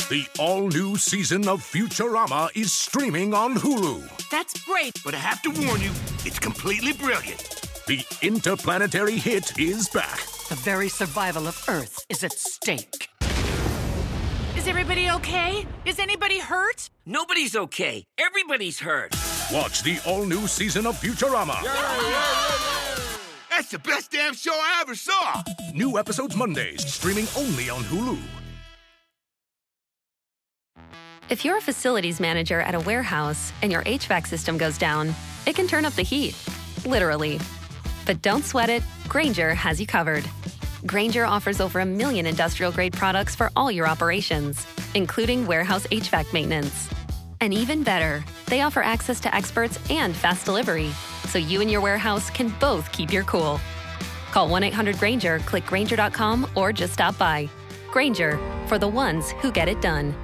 The all-new season of Futurama is streaming on Hulu. That's great, but I have to warn you, it's completely brilliant. The interplanetary hit is back. The very survival of Earth is at stake. Is everybody okay? Is anybody hurt? Nobody's okay. Everybody's hurt. Watch the all-new season of Futurama. That's the best damn show I ever saw. New episodes Mondays, streaming only on Hulu. If you're a facilities manager at a warehouse and your HVAC system goes down, it can turn up the heat, literally. But don't sweat it, Grainger has you covered. Grainger offers over 1 million industrial-grade products for all your operations, including warehouse HVAC maintenance. And even better, they offer access to experts and fast delivery, so you and your warehouse can both keep your cool. Call 1-800-GRAINGER, click Grainger.com, or just stop by. Grainger, for the ones who get it done.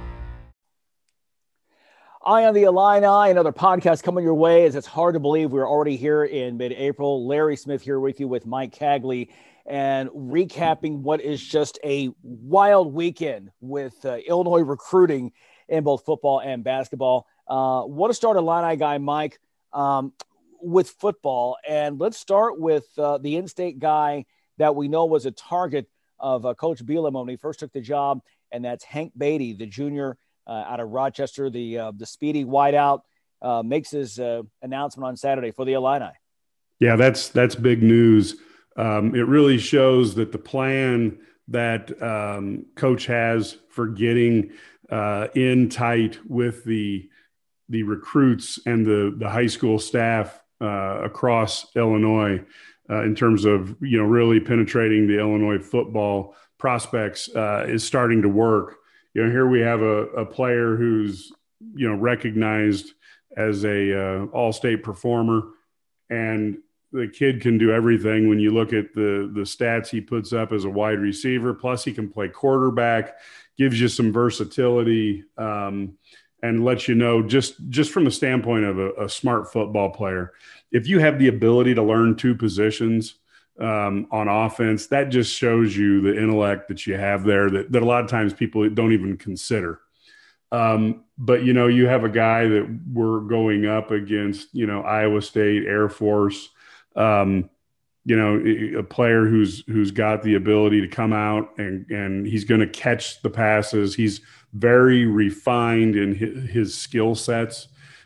Eye on the Illini, another podcast coming your way as it's hard to believe we're already here in mid-April. Larry Smith here with you with Mike Cagley and recapping what is just a wild weekend with Illinois recruiting in both football and basketball. Want to start Illini guy, Mike, with football. And let's start with the in-state guy that we know was a target of Coach Bielema when he first took the job, and that's Hank Beatty, the junior out of Rochester, the speedy wideout, makes his announcement on Saturday for the Illini. Yeah, that's big news. It really shows that the plan that Coach has for getting in tight with the recruits and the high school staff across Illinois in terms of really penetrating the Illinois football prospects is starting to work. Here we have a player who's, recognized as a all-state performer, and the kid can do everything. When you look at the stats he puts up as a wide receiver, plus he can play quarterback, gives you some versatility, and lets you know just from the standpoint of a smart football player, if you have the ability to learn two positions on offense, that just shows you the intellect that you have there that a lot of times people don't even consider. But, you have a guy that we're going up against, Iowa State, Air Force, a player who's got the ability to come out and he's going to catch the passes. He's very refined in his skill sets.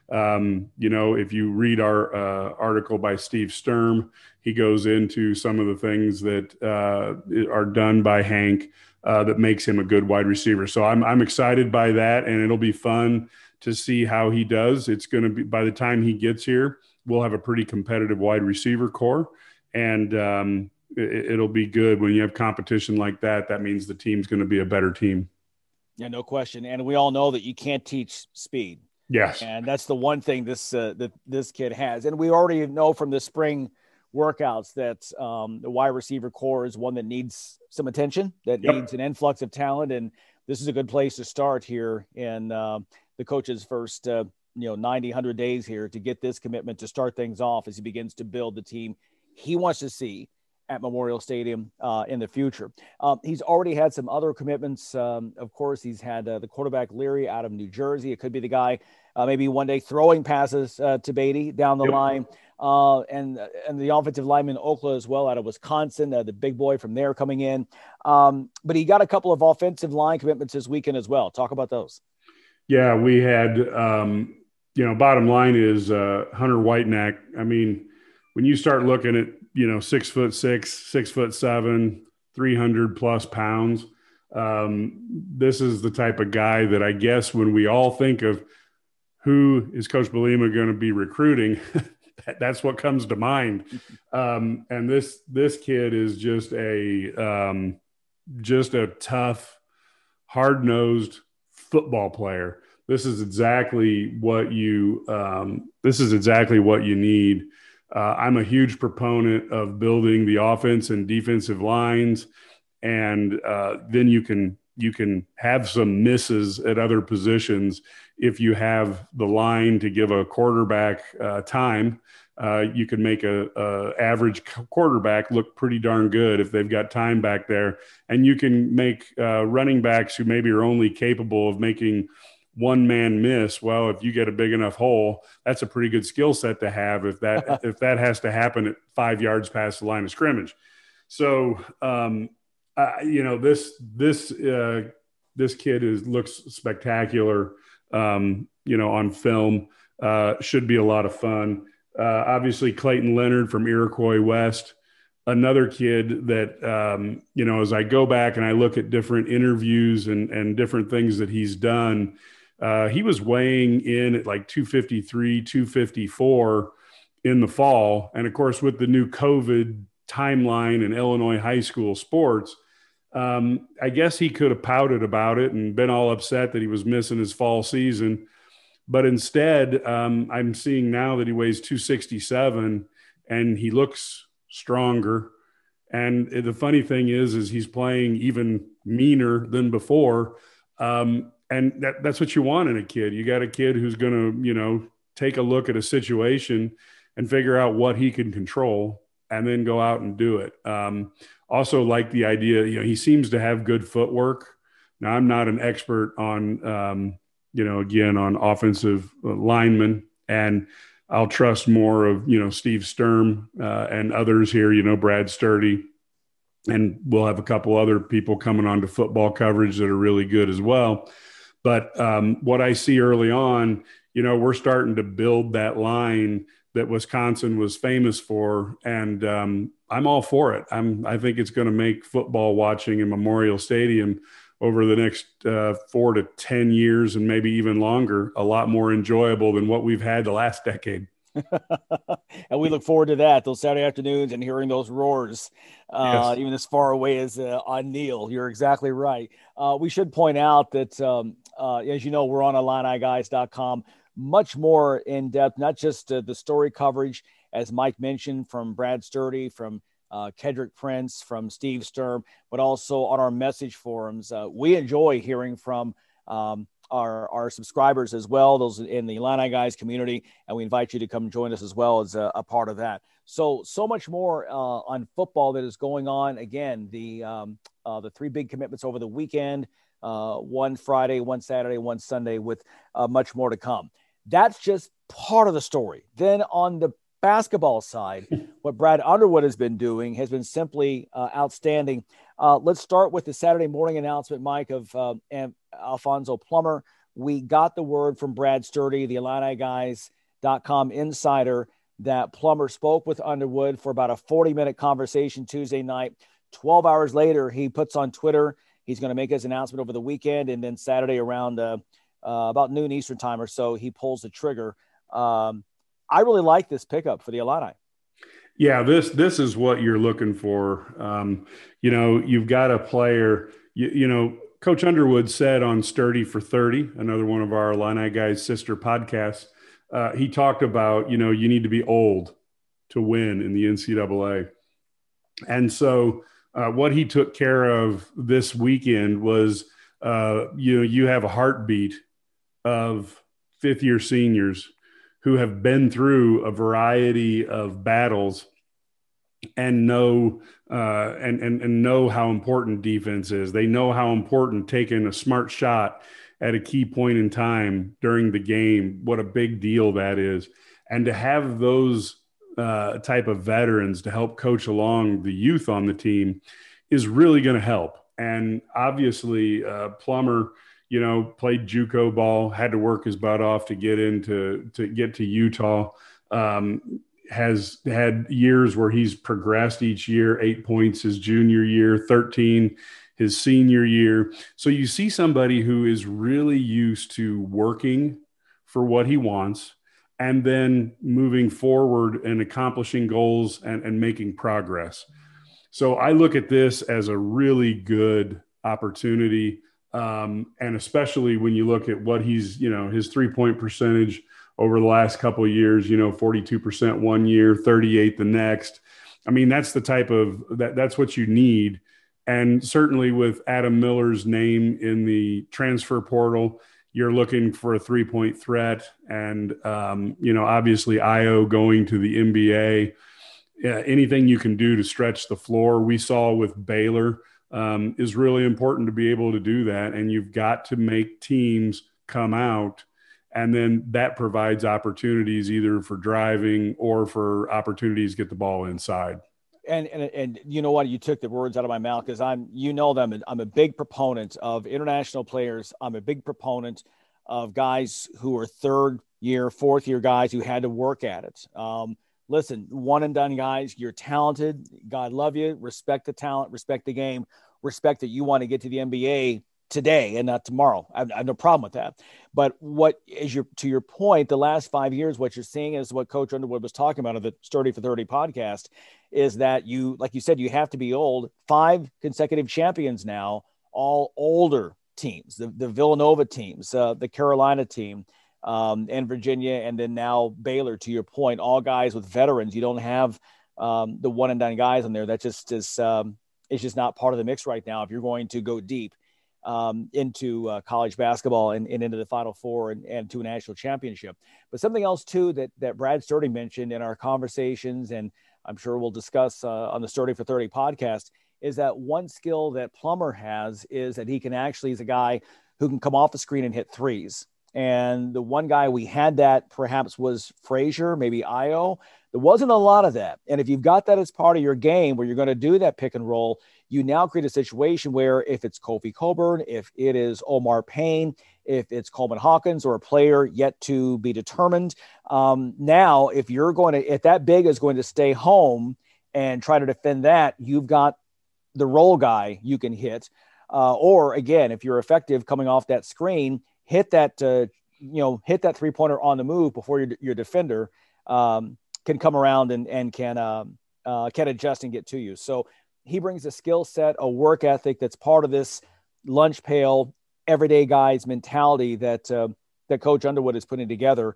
If you read our article by Steve Sturm, he goes into some of the things that are done by Hank that makes him a good wide receiver. So I'm excited by that, and it'll be fun to see how he does. It's going to be, by the time he gets here, we'll have a pretty competitive wide receiver core, and it'll be good when you have competition like that. That means the team's going to be a better team. Yeah, no question. And we all know that you can't teach speed. Yes. And that's the one thing that this kid has. And we already know from the spring workouts that the wide receiver core is one that needs some attention, that needs an influx of talent. And this is a good place to start here in the coach's first 90, 100 days here to get this commitment to start things off as he begins to build the team he wants to see at Memorial Stadium in the future. He's already had some other commitments. Of course, he's had the quarterback Leary out of New Jersey. It could be the guy maybe one day throwing passes to Beatty down the line. And the offensive lineman Okla as well out of Wisconsin, the big boy from there coming in. But he got a couple of offensive line commitments this weekend as well. Talk about those. Yeah, we had, bottom line is Hunter Whitenack. I mean, when you start looking at, 6'6", 6'7", 300 plus pounds, this is the type of guy that I guess when we all think of who is Coach Bielema going to be recruiting, that's what comes to mind. And this kid is just a tough, hard-nosed football player. This is exactly what you need. I'm a huge proponent of building the offense and defensive lines, and then you can have some misses at other positions if you have the line to give a quarterback time You can make a average quarterback look pretty darn good if they've got time back there. And you can make running backs who maybe are only capable of making one man miss. Well, if you get a big enough hole, that's a pretty good skill set to have if that has to happen at 5 yards past the line of scrimmage. So, this kid looks spectacular, on film. Should be a lot of fun. Obviously, Clayton Leonard from Iroquois West, another kid that, as I go back and I look at different interviews and different things that he's done, he was weighing in at like 253, 254 in the fall. And, of course, with the new COVID timeline in Illinois high school sports, I guess he could have pouted about it and been all upset that he was missing his fall season. But instead, I'm seeing now that he weighs 267 and he looks stronger. And the funny thing is he's playing even meaner than before. And that's what you want in a kid. You got a kid who's going to, take a look at a situation and figure out what he can control and then go out and do it. Also like the idea, he seems to have good footwork. Now, I'm not an expert on, again, on offensive linemen, and I'll trust more of, Steve Sturm and others here, Brad Sturdy, and we'll have a couple other people coming on to football coverage that are really good as well. But what I see early on, we're starting to build that line that Wisconsin was famous for, and I'm all for it. I think it's going to make football watching in Memorial Stadium over the next 4 to 10 years and maybe even longer, a lot more enjoyable than what we've had the last decade. And we look forward to that, those Saturday afternoons and hearing those roars, yes. Even as far away as on Neil. You're exactly right. We should point out that, as you know, we're on IlliniGuys.com, much more in depth, not just the story coverage, as Mike mentioned, from Brad Sturdy, from Kedrick Prince, from Steve Sturm, but also on our message forums. We enjoy hearing from our subscribers as well, those in the Illini Guys community, and we invite you to come join us as well as a part of that. So much more on football that is going on. Again, the 3 big commitments over the weekend, one Friday, one Saturday, one Sunday, with much more to come. That's just part of the story. Then on the basketball side, what Brad Underwood has been doing has been simply outstanding. Let's start with the Saturday morning announcement, Mike, of Alfonso Plummer. We got the word from Brad Sturdy, the IlliniGuys.com insider, that Plummer spoke with Underwood for about a 40-minute conversation Tuesday night. 12 hours later, he puts on Twitter he's going to make his announcement over the weekend, and then Saturday around about noon Eastern time or so, he pulls the trigger. I really like this pickup for the Illini. Yeah, this is what you're looking for. You've got a player, Coach Underwood said on Sturdy for 30, another one of our Illini Guys sister podcasts, he talked about, you need to be old to win in the NCAA. And so what he took care of this weekend was, you have a heartbeat of fifth-year seniors who have been through a variety of battles and know know how important defense is. They know how important taking a smart shot at a key point in time during the game, what a big deal that is. And to have those type of veterans to help coach along the youth on the team is really going to help. And obviously Plummer, played JUCO ball, had to work his butt off to get to Utah. Has had years where he's progressed each year, 8 points his junior year, 13 his senior year. So you see somebody who is really used to working for what he wants and then moving forward and accomplishing goals and making progress. So I look at this as a really good opportunity. And especially when you look at what he's, his 3-point percentage over the last couple of years, 42% one year, 38 the next. I mean, that's the type of that's what you need. And certainly with Adam Miller's name in the transfer portal, you're looking for a 3-point threat. And, obviously Io going to the NBA, anything you can do to stretch the floor. We saw with Baylor is really important to be able to do that. And you've got to make teams come out, and then that provides opportunities either for driving or for opportunities to get the ball inside. And you know what? You took the words out of my mouth, because I'm a big proponent of international players. I'm a big proponent of guys who are third year, fourth year guys who had to work at it. Listen, one and done guys, you're talented. God love you. Respect the talent, respect the game, respect that you want to get to the NBA today and not tomorrow. I have no problem with that. But to your point, the last 5 years, what you're seeing is what Coach Underwood was talking about on the Sturdy for 30 podcast, is that like you said, you have to be old. 5 consecutive champions now, all older teams, the Villanova teams, the Carolina team, and Virginia, and then now Baylor, to your point, all guys with veterans. You don't have the one and done guys on there. That just is, it's just not part of the mix right now if you're going to go deep into college basketball and into the Final Four and to a national championship. But something else too that Brad Sturdy mentioned in our conversations, and I'm sure we'll discuss on the Sturdy for 30 podcast, is that one skill that Plummer has is that he's a guy who can come off the screen and hit threes. And the one guy we had that perhaps was Frazier, maybe Io. There wasn't a lot of that. And if you've got that as part of your game where you're going to do that pick and roll, you now create a situation where if it's Kofi Cockburn, if it is Omar Payne, if it's Coleman Hawkins or a player yet to be determined, now if that big is going to stay home and try to defend that, you've got the roll guy you can hit. Or again, if you're effective coming off that screen, hit that 3-pointer on the move before your defender can come around and can adjust and get to you. So he brings a skill set, a work ethic that's part of this lunch pail, everyday guys mentality that Coach Underwood is putting together.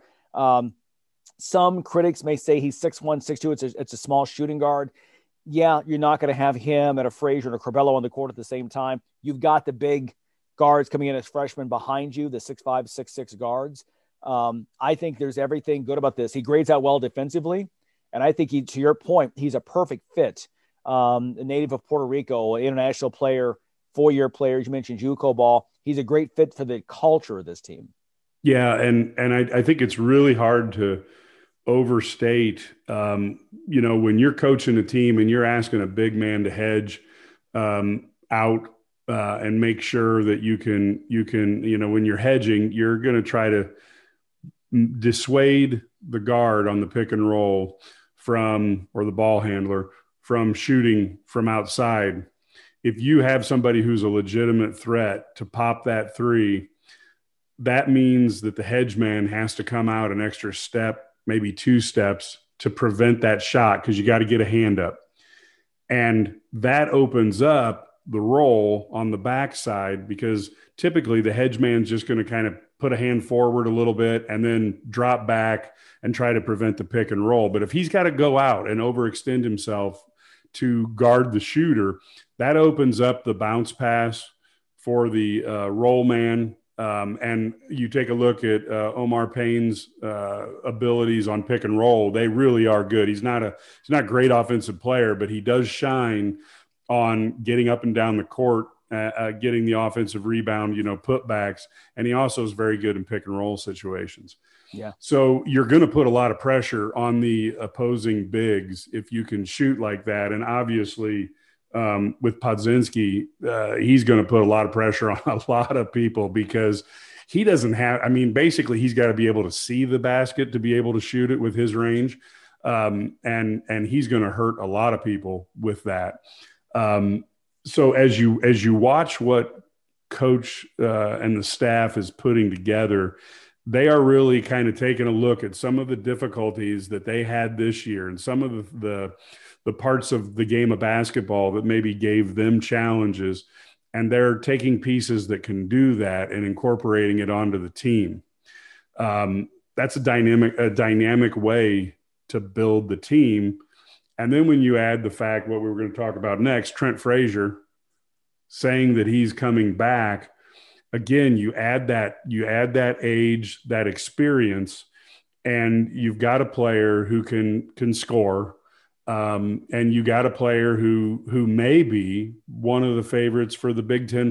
Some critics may say he's 6'1", 6'2". It's a small shooting guard. Yeah, you're not going to have him and a Frazier and a Corbello on the court at the same time. You've got the big guards coming in as freshmen behind you, the 6'5", 6'6" guards. I think there's everything good about this. He grades out well defensively, and I think to your point, he's a perfect fit. A native of Puerto Rico, an international player, 4-year player. You mentioned JUCO ball. He's a great fit for the culture of this team. Yeah, and I think it's really hard to overstate, when you're coaching a team and you're asking a big man to hedge out and make sure that you can, when you're hedging, you're going to try to dissuade the guard on the pick and roll or the ball handler from shooting from outside. If you have somebody who's a legitimate threat to pop that three, that means that the hedge man has to come out an extra step, maybe 2 steps, to prevent that shot, because you got to get a hand up. And that opens up the roll on the backside, because typically the hedge man's just going to kind of put a hand forward a little bit and then drop back and try to prevent the pick and roll. But if he's got to go out and overextend himself to guard the shooter, that opens up the bounce pass for the roll man. And you take a look at Omar Payne's abilities on pick and roll. They really are good. He's not a great offensive player, but he does shine on getting up and down the court, getting the offensive rebound, putbacks. And he also is very good in pick and roll situations. Yeah. So you're going to put a lot of pressure on the opposing bigs if you can shoot like that. And obviously with Podzinski, he's going to put a lot of pressure on a lot of people, because he doesn't have, basically he's got to be able to see the basket to be able to shoot it with his range. And he's going to hurt a lot of people with that. So as you watch what Coach and the staff is putting together, they are really kind of taking a look at some of the difficulties that they had this year and some of the parts of the game of basketball that maybe gave them challenges. And they're taking pieces that can do that and incorporating it onto the team. That's a dynamic way to build the team. And then when you add the fact, what we were going to talk about next, Trent Frazier saying that he's coming back, again, you add that age, that experience, and you've got a player who can score. And you got a player who may be one of the favorites for the Big Ten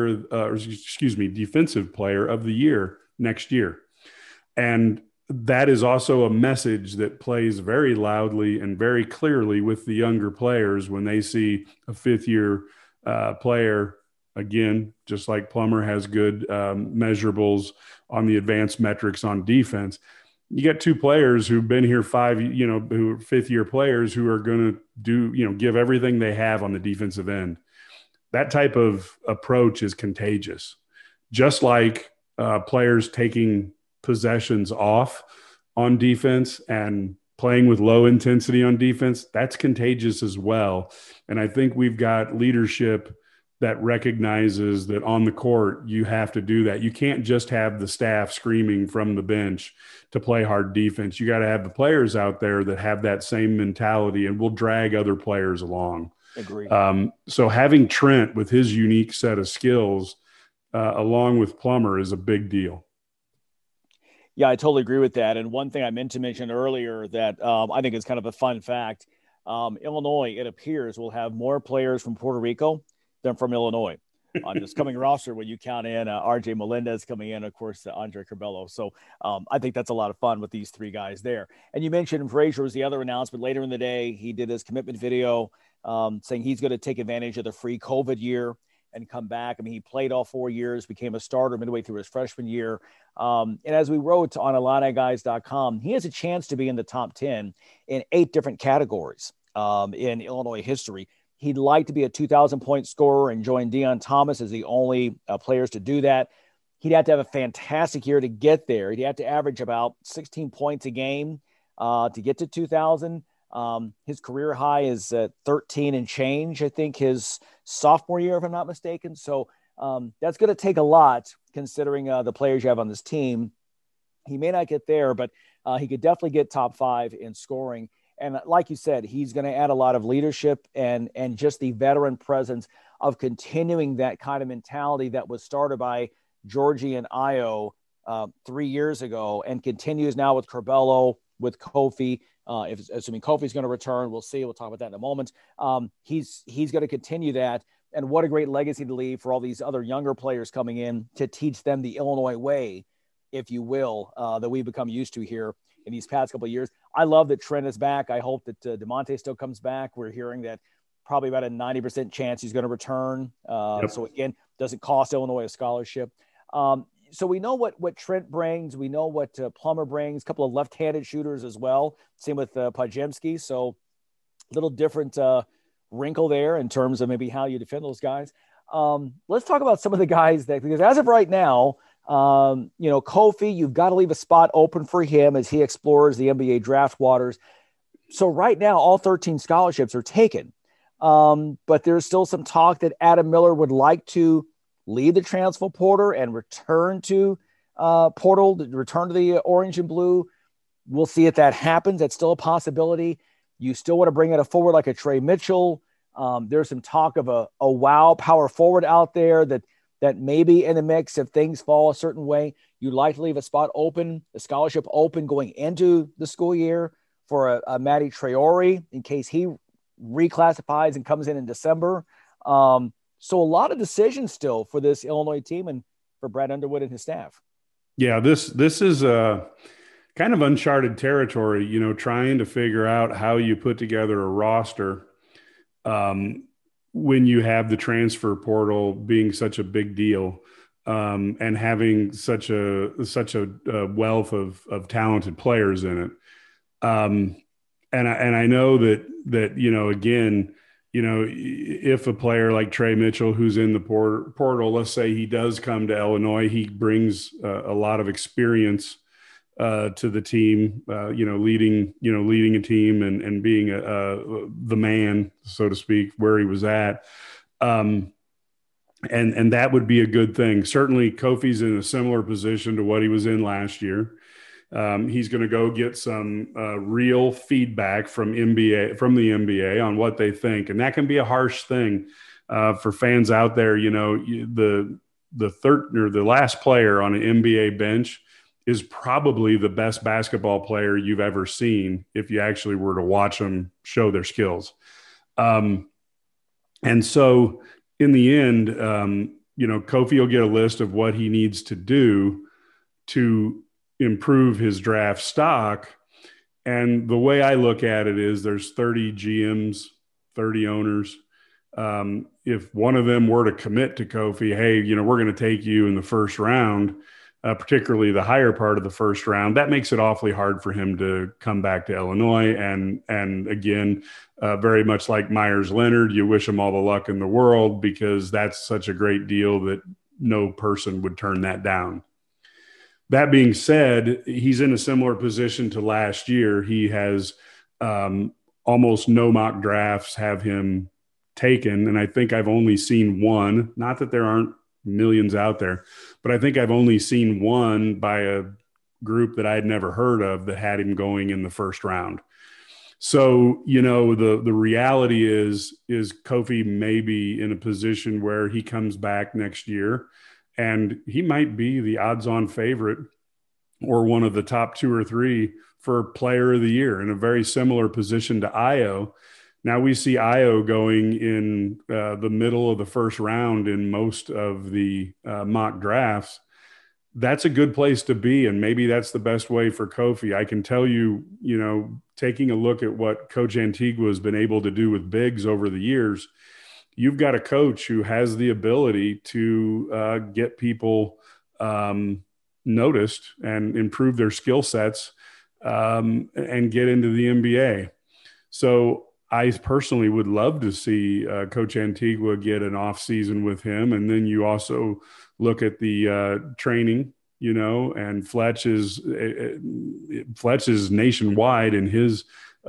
defensive player of the year next year. And that is also a message that plays very loudly and very clearly with the younger players when they see a fifth-year player, again, just like Plummer has good measurables on the advanced metrics on defense. You get two players who've been here who are fifth-year players who are going to give everything they have on the defensive end. That type of approach is contagious. Just like players taking possessions off on defense and playing with low intensity on defense, that's contagious as well. And I think we've got leadership that recognizes that on the court, you have to do that. You can't just have the staff screaming from the bench to play hard defense. You got to have the players out there that have that same mentality and will drag other players along. Agree. So having Trent with his unique set of skills along with Plummer is a big deal. Yeah, I totally agree with that. And one thing I meant to mention earlier that I think is kind of a fun fact, Illinois, it appears, will have more players from Puerto Rico than from Illinois on this coming roster when you count in RJ Melendez coming in, of course, Andre Curbelo. So I think that's a lot of fun with these three guys there. And you mentioned Frazier was the other announcement later in the day. He did his commitment video saying he's going to take advantage of the free COVID year and come back. I mean, he played all 4 years, became a starter midway through his freshman year. And as we wrote on IlliniGuys.com, he has a chance to be in the top 10 in 8 different categories in Illinois history. He'd like to be a 2,000-point scorer and join Deion Thomas as the only players to do that. He'd have to have a fantastic year to get there. He'd have to average about 16 points a game to get to 2,000. His career high is 13 and change, I think, his sophomore year, if I'm not mistaken. So that's going to take a lot considering the players you have on this team. He may not get there, but he could definitely get top 5 in scoring. And like you said, he's going to add a lot of leadership and just the veteran presence of continuing that kind of mentality that was started by Georgie and Ayo 3 years ago and continues now with Curbelo, with Kofi. Assuming Kofi's going to return, we'll see. We'll talk about that in a moment. He's going to continue that. And what a great legacy to leave for all these other younger players coming in to teach them the Illinois way, if you will, that we've become used to here in these past couple of years. I love that Trent is back. I hope that DeMonte still comes back. We're hearing that probably about a 90% chance he's going to return. So again, doesn't cost Illinois a scholarship. So we know what Trent brings. We know what Plummer brings, a couple of left-handed shooters as well. Same with Podziemski. So a little different wrinkle there in terms of maybe how you defend those guys. Let's talk about some of the guys because as of right now, Kofi, you've got to leave a spot open for him as he explores the NBA draft waters. So right now, all 13 scholarships are taken. But there's still some talk that Adam Miller would like to leave the transfer portal and return to return to the orange and blue. We'll see if that happens. That's still a possibility. You still want to bring in a forward like a Trey Mitchell. There's some talk of a wow power forward out there that may be in the mix if things fall a certain way. You'd like to leave a spot open, a scholarship open going into the school year for a Matty Traore in case he reclassifies and comes in December. So a lot of decisions still for this Illinois team and for Brad Underwood and his staff. Yeah, this is a kind of uncharted territory, trying to figure out how you put together a roster when you have the transfer portal being such a big deal and having such a wealth of talented players in it. And I know that again, if a player like Trey Mitchell, who's in the portal, let's say he does come to Illinois, he brings a lot of experience to the team, leading a team and being the man, so to speak, where he was at. And that would be a good thing. Certainly Kofi's in a similar position to what he was in last year. He's going to go get some real feedback from the NBA on what they think. And that can be a harsh thing for fans out there. The the last player on an NBA bench is probably the best basketball player you've ever seen if you actually were to watch them show their skills. And so in the end, Kofi will get a list of what he needs to do to improve his draft stock. And the way I look at it is there's 30 GMs, 30 owners. If one of them were to commit to Kofi, hey, we're going to take you in the first round, particularly the higher part of the first round, that makes it awfully hard for him to come back to Illinois. And again, very much like Myers Leonard, you wish him all the luck in the world because that's such a great deal that no person would turn that down. That being said, he's in a similar position to last year. He has almost no mock drafts have him taken. And I think I've only seen one, not that there aren't millions out there, but I think I've only seen one by a group that I'd never heard of that had him going in the first round. So, the reality is Kofi may be in a position where he comes back next year and he might be the odds-on favorite or one of the top 2 or 3 for player of the year in a very similar position to Io. Now we see Io going in the middle of the first round in most of the mock drafts. That's a good place to be, and maybe that's the best way for Kofi. I can tell you, taking a look at what Coach Antigua has been able to do with bigs over the years, you've got a coach who has the ability to get people noticed and improve their skill sets and get into the NBA. So I personally would love to see Coach Antigua get an off season with him. And then you also look at the training, and Fletch is nationwide in his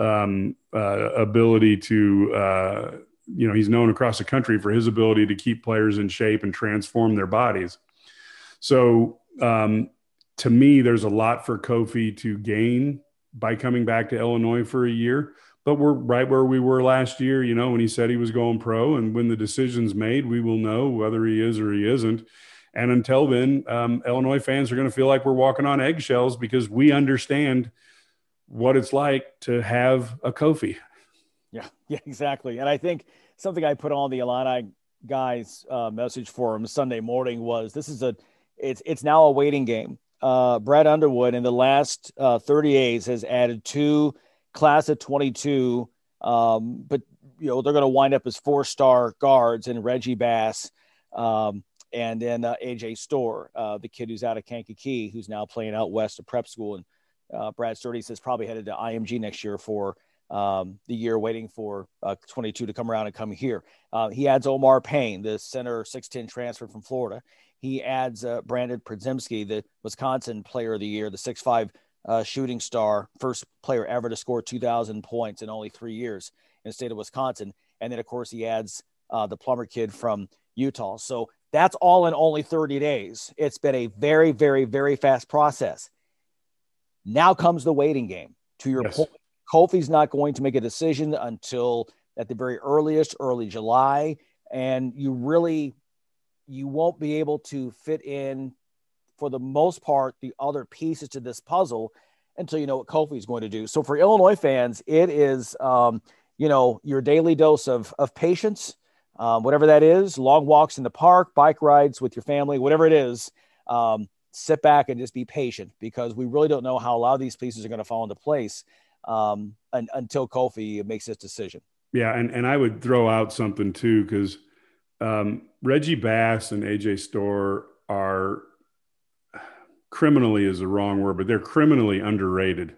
ability to, he's known across the country for his ability to keep players in shape and transform their bodies. So to me, there's a lot for Kofi to gain by coming back to Illinois for a year. But we're right where we were last year, when he said he was going pro. And when the decision's made, we will know whether he is or he isn't. And until then, Illinois fans are going to feel like we're walking on eggshells because we understand what it's like to have a Kofi. Yeah, exactly. And I think something I put on the Illini guys message for him Sunday morning was it's now a waiting game. Brad Underwood in the last 30 days has added 2 class of 22, but they're going to wind up as 4-star guards in Reggie Bass and then AJ Storr, the kid who's out of Kankakee, who's now playing out west of prep school. And Brad Sturdy says probably headed to IMG next year for the year waiting for 22 to come around and come here. He adds Omar Payne, the center 6'10" transfer from Florida. He adds Brandon Przemski, the Wisconsin player of the year, the 6'5" shooting star, first player ever to score 2,000 points in only 3 years in the state of Wisconsin. And then, of course, he adds the Plummer kid from Utah. So that's all in only 30 days. It's been a very, very, very fast process. Now comes the waiting game. To your point, Kofi's not going to make a decision until at the very earliest, early July. And you won't be able to fit in, for the most part, the other pieces to this puzzle until you know what Kofi is going to do. So for Illinois fans, it is, your daily dose of patience, whatever that is, long walks in the park, bike rides with your family, whatever it is, sit back and just be patient because we really don't know how a lot of these pieces are going to fall into place until Kofi makes his decision. Yeah. And I would throw out something too, because Reggie Bass and AJ Storr are criminally is the wrong word, but they're criminally underrated.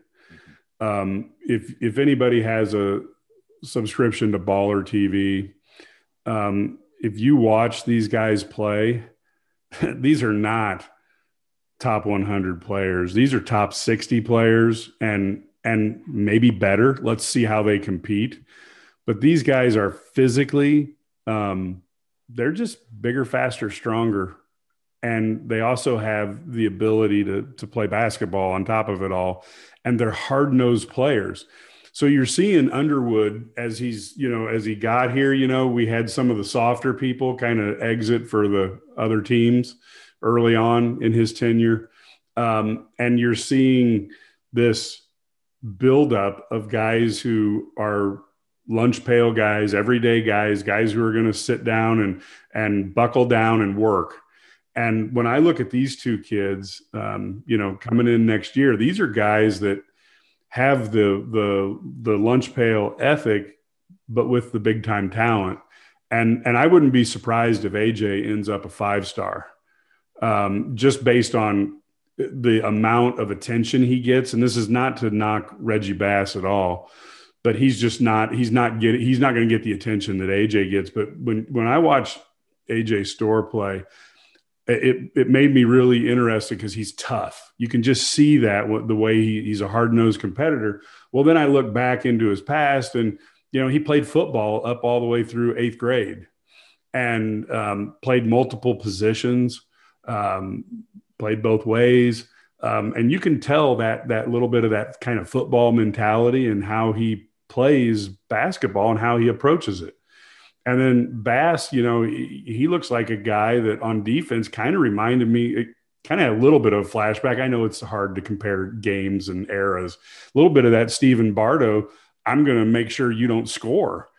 If anybody has a subscription to Baller TV, if you watch these guys play, these are not top 100 players. These are top 60 players and maybe better. Let's see how they compete. But these guys are physically, they're just bigger, faster, stronger. And they also have the ability to play basketball on top of it all. And they're hard-nosed players. So you're seeing Underwood as he's, as he got here, we had some of the softer people kind of exit for the other teams early on in his tenure. And you're seeing this buildup of guys who are lunch pail guys, everyday guys who are going to sit down and buckle down and work. And when I look at these two kids, coming in next year, these are guys that have the lunch pail ethic, but with the big time talent. And I wouldn't be surprised if AJ ends up a 5-star, just based on the amount of attention he gets. And this is not to knock Reggie Bass at all, but he's not going to get the attention that AJ gets. But when I watch AJ Storr play, it made me really interested because he's tough. You can just see that the way he's a hard-nosed competitor. Well, then I look back into his past, and he played football up all the way through 8th grade, and played multiple positions, played both ways, and you can tell that little bit of that kind of football mentality and how he plays basketball and how he approaches it. And then Bass, he looks like a guy that on defense kind of reminded me, kind of a little bit of a flashback. I know it's hard to compare games and eras. A little bit of that Stephen Bardo, I'm going to make sure you don't score.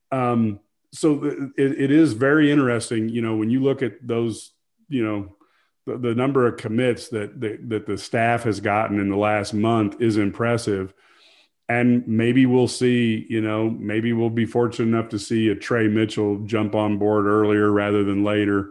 So it is very interesting, when you look at those, the number of commits that the staff has gotten in the last month is impressive. And maybe we'll see, maybe we'll be fortunate enough to see a Trey Mitchell jump on board earlier rather than later.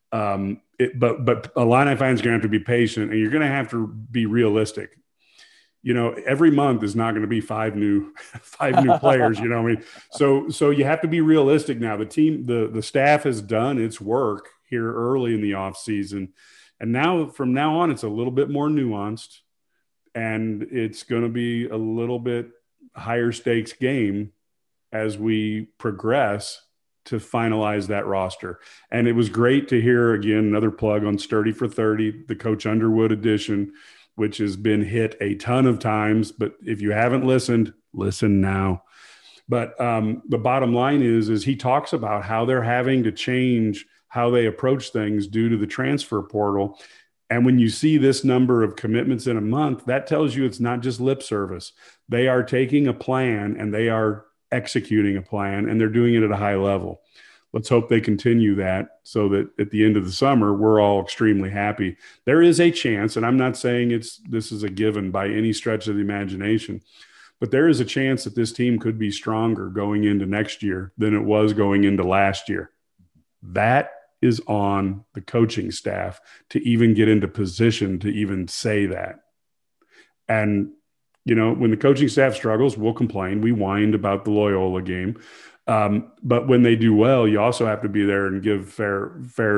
But Illini fans are going to have to be patient, and you're going to have to be realistic. Every month is not going to be five new players. So you have to be realistic now. The team, the staff has done its work here early in the off season, and now from now on, it's a little bit more nuanced. And it's going to be a little bit higher stakes game as we progress to finalize that roster. And it was great to hear, again, another plug on Sturdy for 30, the Coach Underwood edition, which has been hit a ton of times. But if you haven't listened, listen now. But the bottom line is he talks about how they're having to change how they approach things due to the transfer portal. And when you see this number of commitments in a month, that tells you it's not just lip service. They are taking a plan and they are executing a plan, and they're doing it at a high level. Let's hope they continue that so that at the end of the summer, we're all extremely happy. There is a chance, and I'm not saying this is a given by any stretch of the imagination, but there is a chance that this team could be stronger going into next year than it was going into last year. That is on the coaching staff to even get into position to even say that. And, when the coaching staff struggles, we'll complain. We whined about the Loyola game. But when they do well, you also have to be there and give fair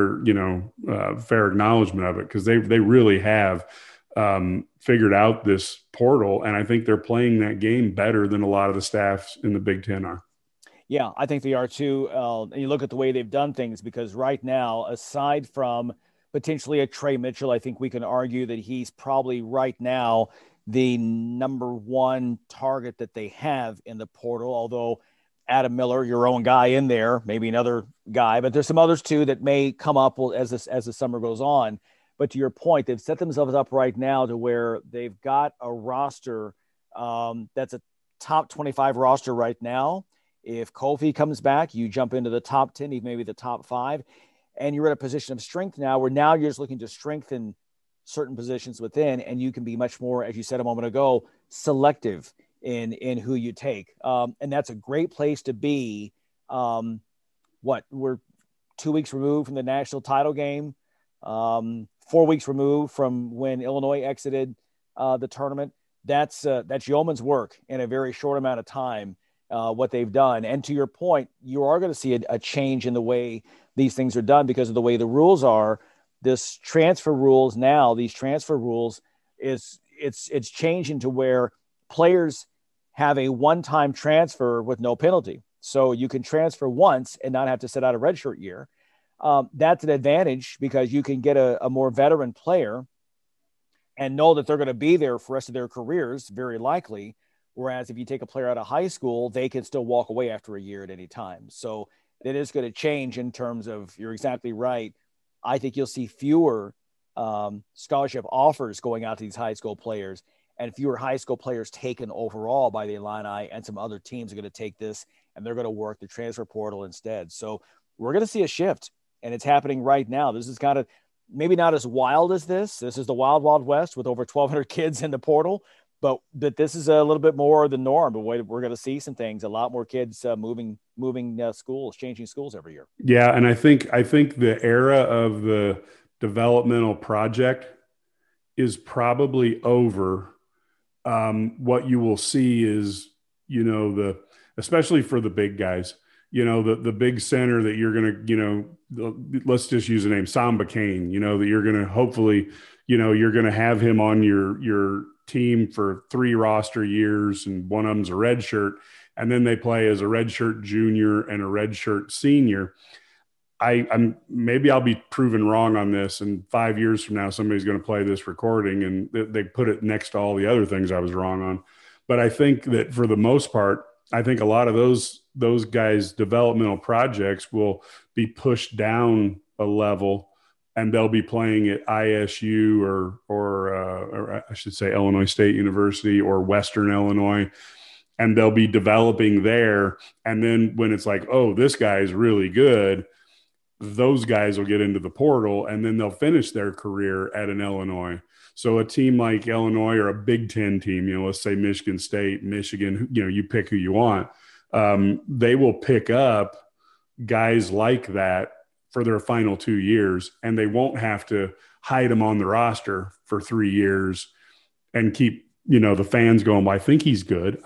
acknowledgement of it, because they really have figured out this portal. And I think they're playing that game better than a lot of the staffs in the Big Ten are. Yeah, I think they are too. And you look at the way they've done things, because right now, aside from potentially a Trey Mitchell, I think we can argue that he's probably right now the number one target that they have in the portal, although Adam Miller, your own guy in there, maybe another guy, but there's some others too that may come up as the summer goes on. But to your point, they've set themselves up right now to where they've got a roster that's a top 25 roster right now. If Kofi comes back, you jump into the top 10, even maybe the top 5, and you're at a position of strength now where now you're just looking to strengthen certain positions within, and you can be much more, as you said a moment ago, selective in who you take. And that's a great place to be. We're 2 weeks removed from the national title game, 4 weeks removed from when Illinois exited the tournament. That's yeoman's work in a very short amount of time. What they've done. And to your point, you are going to see a change in the way these things are done because of the way the rules are. These transfer rules it's changing to where players have a one-time transfer with no penalty. So you can transfer once and not have to sit out a redshirt year. That's an advantage because you can get a more veteran player and know that they're going to be there for the rest of their careers, very likely, Whereas if you take a player out of high school, they can still walk away after a year at any time. So that is going to change in terms of, you're exactly right. I think you'll see fewer scholarship offers going out to these high school players, and fewer high school players taken overall by the Illini, and some other teams are going to take this and they're going to work the transfer portal instead. So we're going to see a shift, and it's happening right now. This is kind of maybe not as wild as this. This is the wild, wild west with over 1,200 kids in the portal, but this is a little bit more the norm. But we're going to see some things, a lot more kids moving schools, changing schools every year. Yeah. And I think the era of the developmental project is probably over. What you will see is, especially for the big guys, the big center that you're going to, let's just use the name Samba Kane, that you're going to hopefully, you're going to have him on your team for 3 roster years, and one of them's a red shirt, and then they play as a red shirt junior and a red shirt senior. Maybe I'll be proven wrong on this, and 5 years from now, somebody's going to play this recording and they put it next to all the other things I was wrong on. But I think that for the most part, I think a lot of those guys' developmental projects will be pushed down a level, and they'll be playing at ISU or I should say Illinois State University or Western Illinois, and they'll be developing there. And then when it's like, oh, this guy is really good, those guys will get into the portal, and then they'll finish their career at an Illinois. So a team like Illinois, or a Big Ten team, let's say Michigan State, Michigan, you pick who you want. They will pick up guys like that for their final 2 years, and they won't have to hide them on the roster for 3 years and keep, the fans going, well, I think he's good.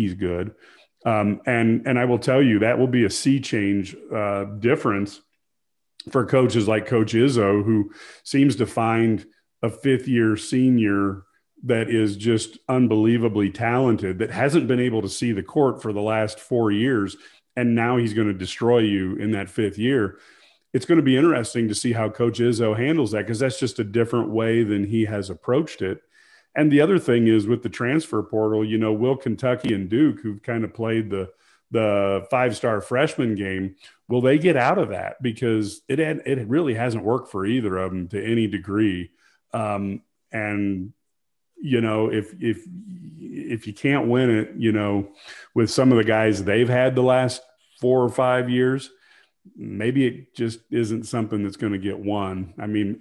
And I will tell you, that will be a sea change difference for coaches like Coach Izzo, who seems to find a 5th-year senior that is just unbelievably talented, that hasn't been able to see the court for the last 4 years, and now he's going to destroy you in that 5th year. It's going to be interesting to see how Coach Izzo handles that, because that's just a different way than he has approached it. And the other thing is, with the transfer portal, will Kentucky and Duke, who've kind of played the 5-star freshman game, will they get out of that? Because it really hasn't worked for either of them to any degree. And if you can't win it, with some of the guys they've had the last 4 or 5 years, maybe it just isn't something that's going to get won. I mean,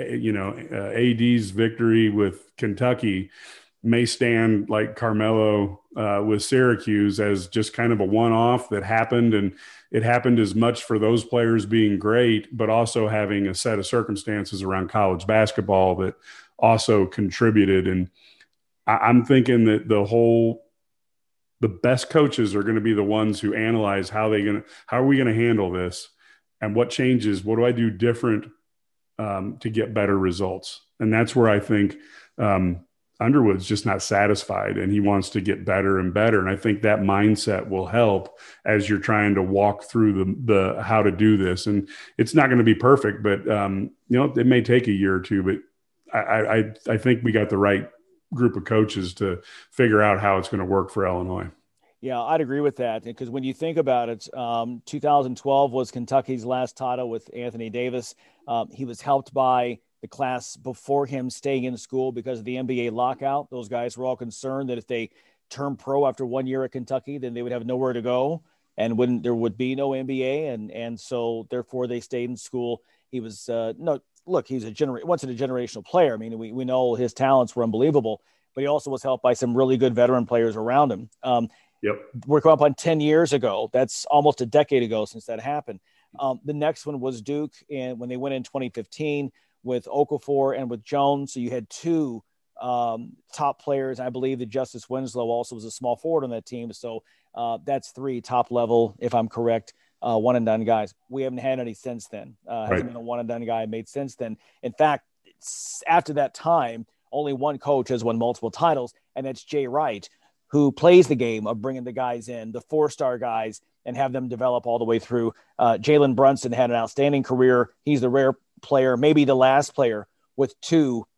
AD's victory with Kentucky may stand like Carmelo with Syracuse as just kind of a one-off that happened, and it happened as much for those players being great, but also having a set of circumstances around college basketball that also contributed. And I'm thinking that the best coaches are going to be the ones who analyze how are we going to handle this, and what changes, what do I do different to get better results? And that's where I think Underwood's just not satisfied, and he wants to get better and better. And I think that mindset will help as you're trying to walk through the how to do this. And it's not going to be perfect, but it may take a year or two, but I think we got the right group of coaches to figure out how it's going to work for Illinois. Yeah, I'd agree with that, because when you think about it, 2012 was Kentucky's last title with Anthony Davis. He was helped by the class before him staying in school because of the NBA lockout. Those guys were all concerned that if they turned pro after 1 year at Kentucky, then they would have nowhere to go, and there would be no NBA. And so therefore they stayed in school. He was, he's once in a generational player. I mean, we know his talents were unbelievable, but he also was helped by some really good veteran players around him. We're coming up on 10 years ago. That's almost a decade ago since that happened. The next one was Duke, and when they went in 2015 with Okafor and with Jones. So you had 2 top players. I believe that Justice Winslow also was a small forward on that team. So that's 3 top level, if I'm correct, one and done guys. We haven't had any since then. Hasn't been a one and done guy made since then. In fact, after that time, only one coach has won multiple titles, and that's Jay Wright, who plays the game of bringing the guys in, the 4-star guys, and have them develop all the way through. Jalen Brunson had an outstanding career. He's the rare player, maybe the last player with 2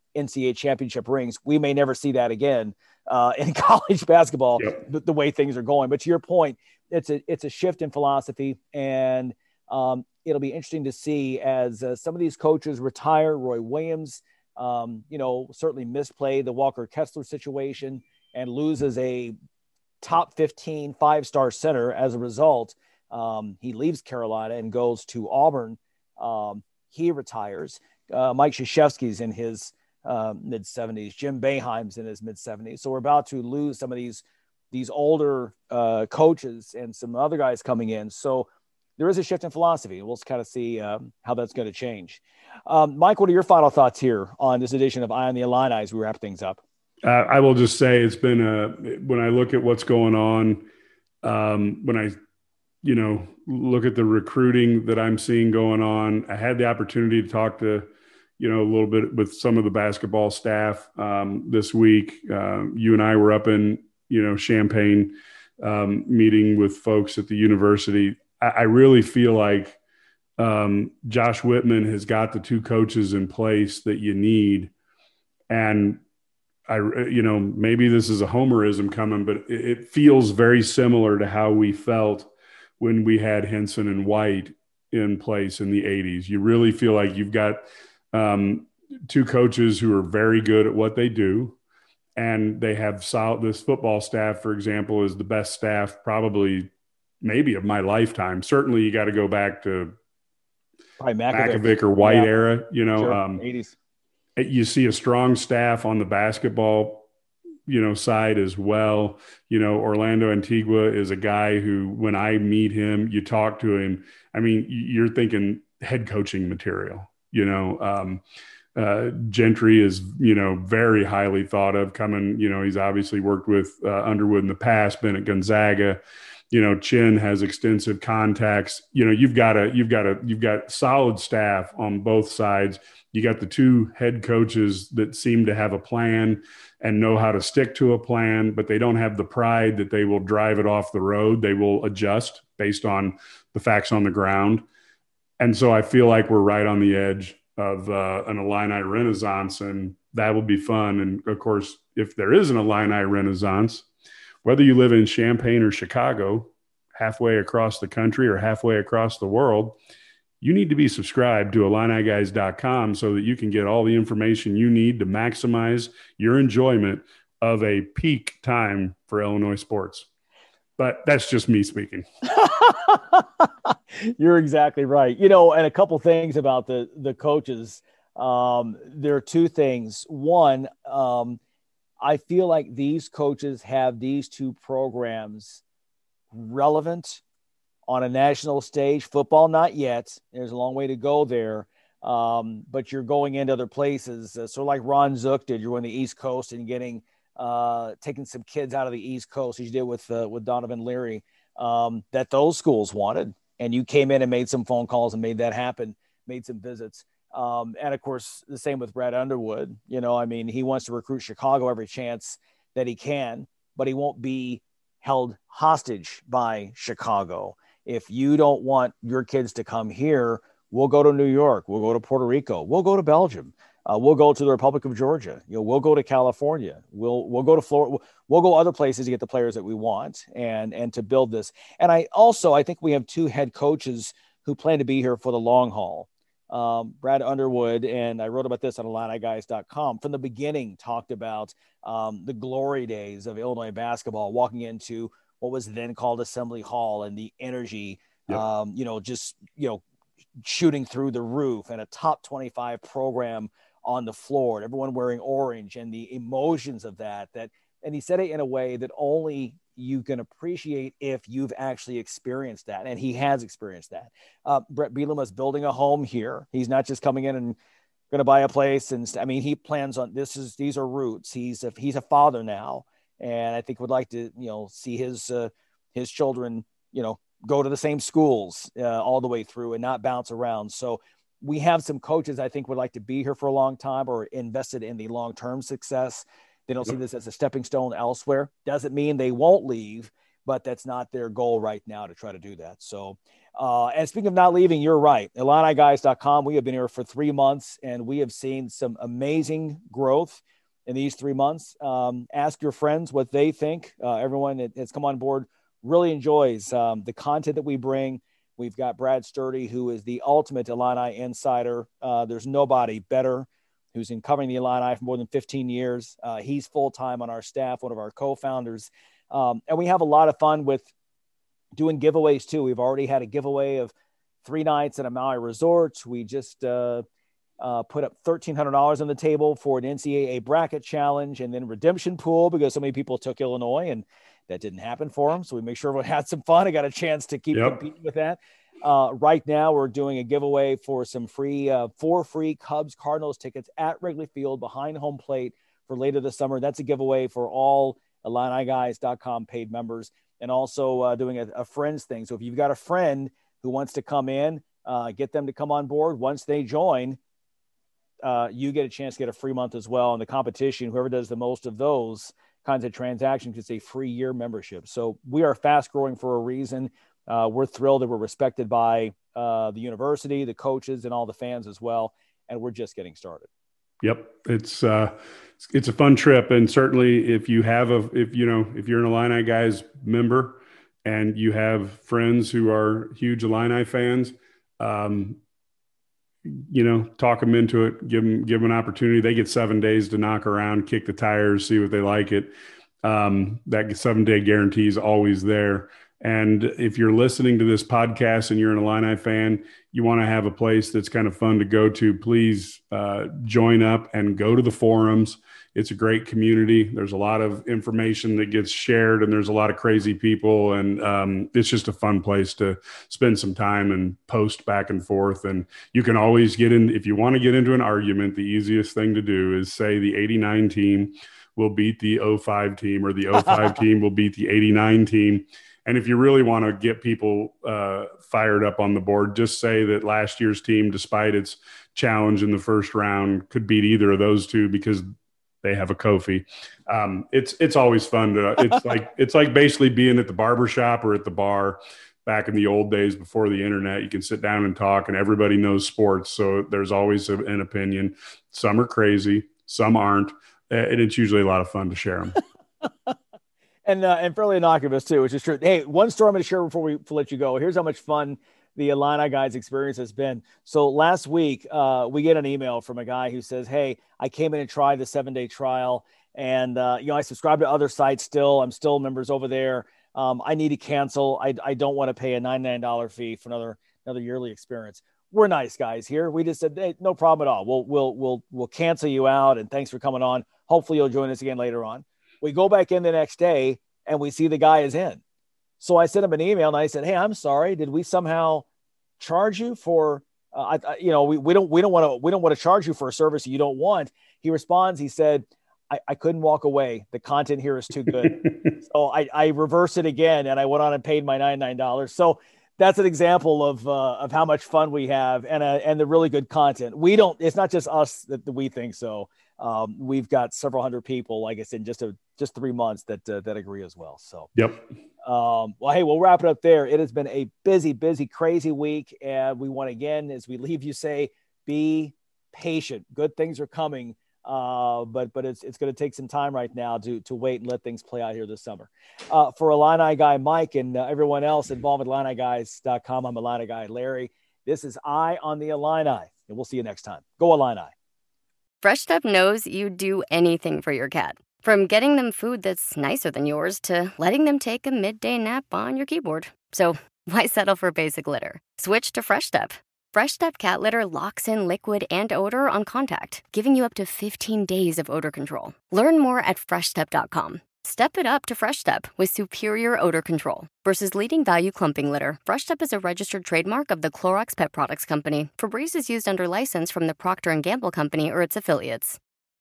NCAA championship rings. We may never see that again in college basketball, the way things are going. But to your point, it's a shift in philosophy, and it'll be interesting to see as some of these coaches retire. Roy Williams, certainly misplay the Walker Kessler situation and loses a top 15 5-star center as a result. He leaves Carolina and goes to Auburn. He retires. Mike Krzyzewski's in his mid-70s. Jim Boeheim's in his mid-70s. So we're about to lose some of these older coaches and some other guys coming in. So there is a shift in philosophy. We'll kind of see how that's going to change. Mike, what are your final thoughts here on this edition of Eye on the Illini as we wrap things up? I will just say it's been when I look at what's going on, when I look at the recruiting that I'm seeing going on. I had the opportunity to talk to, a little bit with some of the basketball staff this week. You and I were up in, Champaign meeting with folks at the university. I really feel like Josh Whitman has got the two coaches in place that you need. And maybe this is a homerism coming, but it feels very similar to how we felt when we had Henson and White in place in the 80s. You really feel like you've got two coaches who are very good at what they do, and they have solid. This football staff, for example, is the best staff probably maybe of my lifetime. Certainly you got to go back to Makovic or White era, sure. 80s. You see a strong staff on the basketball side as well. Orlando Antigua is a guy who, when I meet him, you talk to him, I mean, you're thinking head coaching material. Gentry is, very highly thought of coming. He's obviously worked with Underwood in the past, been at Gonzaga. Chin has extensive contacts. You've got solid staff on both sides. You got the two head coaches that seem to have a plan and know how to stick to a plan, but they don't have the pride that they will drive it off the road. They will adjust based on the facts on the ground. And so I feel like we're right on the edge of an Illini renaissance, and that will be fun. And of course, if there is an Illini renaissance, whether you live in Champaign or Chicago, halfway across the country or halfway across the world, you need to be subscribed to IlliniGuys.com so that you can get all the information you need to maximize your enjoyment of a peak time for Illinois sports. But that's just me speaking. You're exactly right. And a couple things about the coaches. There are two things. One, I feel like these coaches have these two programs relevant on a national stage. Football, not yet. There's a long way to go there. But you're going into other places. Sort of like Ron Zook did. You're on the East Coast and getting taking some kids out of the East Coast, as you did with Donovan Leary, that those schools wanted. And you came in and made some phone calls and made that happen, made some visits. And of course, the same with Brad Underwood. He wants to recruit Chicago every chance that he can, but he won't be held hostage by Chicago. If you don't want your kids to come here, we'll go to New York. We'll go to Puerto Rico. We'll go to Belgium. We'll go to the Republic of Georgia. We'll go to California. We'll go to Florida. We'll go other places to get the players that we want and to build this. And I think we have two head coaches who plan to be here for the long haul. Brad Underwood, and I wrote about this on IlliniGuys.com, from the beginning talked about the glory days of Illinois basketball, walking into what was then called Assembly Hall, and the energy, shooting through the roof, and a top 25 program on the floor, and everyone wearing orange, and the emotions of that. And he said it in a way that only you can appreciate if you've actually experienced that. And he has experienced that. Brett Bielema is building a home here. He's not just coming in and going to buy a place. And he plans on these are roots. He's a father now. And I think would like to, see his children, go to the same schools all the way through and not bounce around. So we have some coaches I think would like to be here for a long time or invested in the long-term success. They don't see this as a stepping stone elsewhere. Doesn't mean they won't leave, but that's not their goal right now to try to do that. So, and speaking of not leaving, you're right. IlliniGuys.com. We have been here for 3 months, and we have seen some amazing growth in these 3 months. Ask your friends what they think. Everyone that has come on board really enjoys the content that we bring. We've got Brad Sturdy, who is the ultimate Illini insider. There's nobody better, who's been covering the Illini for more than 15 years. He's full-time on our staff, one of our co-founders. And we have a lot of fun with doing giveaways too. We've already had a giveaway of 3 nights at a Maui resort. We just put up $1,300 on the table for an NCAA bracket challenge, and then redemption pool because so many people took Illinois and that didn't happen for them. So we make sure everyone had some fun. I got a chance to keep competing with that. Right now we're doing a giveaway for some free, 4 free Cubs Cardinals tickets at Wrigley Field behind home plate for later this summer. That's a giveaway for all IlliniGuys.com paid members, and also doing a friends thing. So if you've got a friend who wants to come in, get them to come on board. Once they join, you get a chance to get a free month as well. And the competition, whoever does the most of those kinds of transactions gets a free year membership. So we are fast growing for a reason. We're thrilled that we're respected by the university, the coaches, and all the fans as well. And we're just getting started. Yep. It's a fun trip. And certainly if you're an Illini Guys member and you have friends who are huge Illini fans, talk them into it, give them an opportunity. They get 7 days to knock around, kick the tires, see what they like it. That 7-day guarantee is always there. And if you're listening to this podcast and you're an Illini fan, you want to have a place that's kind of fun to go to, please join up and go to the forums. It's a great community. There's a lot of information that gets shared, and there's a lot of crazy people. And it's just a fun place to spend some time and post back and forth. And you can always get in, if you want to get into an argument, the easiest thing to do is say the 89 team will beat the 05 team, or the 05 team will beat the 89 team. And if you really want to get people fired up on the board, just say that last year's team, despite its challenge in the first round, could beat either of those two because they have a Kofi. It's always fun to. It's like basically being at the barbershop or at the bar back in the old days before the internet. You can sit down and talk, and everybody knows sports, so there's always an opinion. Some are crazy, some aren't, and it's usually a lot of fun to share them. And fairly innocuous too, which is true. Hey, one story I'm going to share before we let you go. Here's how much fun the Illini Guys experience has been. So last week, we get an email from a guy who says, "Hey, I came in and tried the 7-day trial, and I subscribe to other sites still. I'm still members over there. I need to cancel. I don't want to pay a $99 fee for another yearly experience." We're nice guys here. We just said, "Hey, no problem at all. We'll cancel you out, and thanks for coming on. Hopefully you'll join us again later on." We go back in the next day and we see the guy is in. So I sent him an email and I said, "Hey, I'm sorry. Did we somehow charge you for, we don't want to charge you for a service you don't want." He responds, he said, I couldn't walk away. The content here is too good. So I reversed it again and I went on and paid my $99. So that's an example of how much fun we have and the really good content. It's not just us that we think so. We've got several hundred people, like I said, just 3 months that agree as well. So, yep. Well, hey, we'll wrap it up there. It has been a busy, crazy week. And we want, again, as we leave you, say, be patient. Good things are coming. But it's going to take some time right now to wait and let things play out here this summer. For Illini Guy Mike and everyone else involved with IlliniGuys.com, I'm Illini Guy Larry. This is Eye on the Illini, and we'll see you next time. Go Illini. Fresh Step knows you'd do anything for your cat. From getting them food that's nicer than yours to letting them take a midday nap on your keyboard. So why settle for basic litter? Switch to Fresh Step. Fresh Step cat litter locks in liquid and odor on contact, giving you up to 15 days of odor control. Learn more at freshstep.com. Step it up to Fresh Step with superior odor control. Versus leading value clumping litter, Fresh Step is a registered trademark of the Clorox Pet Products Company. Febreze is used under license from the Procter & Gamble Company or its affiliates.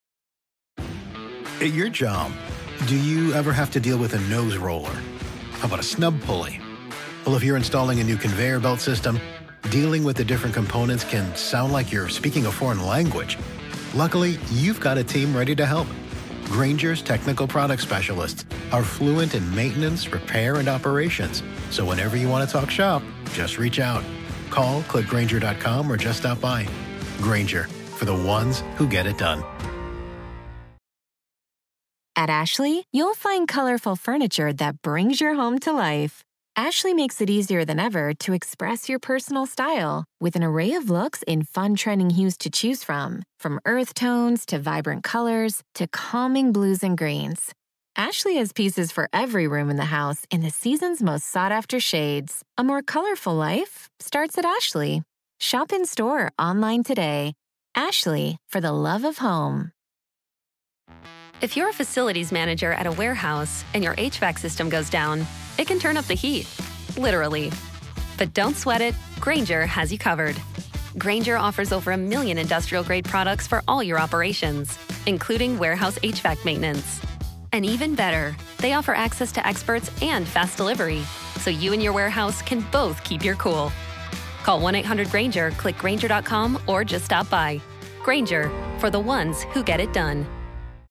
At your job, do you ever have to deal with a nose roller? How about a snub pulley? Well, if you're installing a new conveyor belt system, dealing with the different components can sound like you're speaking a foreign language. Luckily, you've got a team ready to help. Grainger's technical product specialists are fluent in maintenance, repair, and operations. So whenever you want to talk shop, just reach out. Call, click Grainger.com, or just stop by. Grainger, for the ones who get it done. At Ashley, you'll find colorful furniture that brings your home to life. Ashley makes it easier than ever to express your personal style with an array of looks in fun trending hues to choose from earth tones to vibrant colors to calming blues and greens. Ashley has pieces for every room in the house in the season's most sought-after shades. A more colorful life starts at Ashley. Shop in store or online today. Ashley, for the love of home. If you're a facilities manager at a warehouse and your HVAC system goes down, it can turn up the heat, literally. But don't sweat it, Grainger has you covered. Grainger offers over 1 million industrial-grade products for all your operations, including warehouse HVAC maintenance. And even better, they offer access to experts and fast delivery, so you and your warehouse can both keep your cool. Call 1-800-GRAINGER, click Grainger.com, or just stop by. Grainger, for the ones who get it done.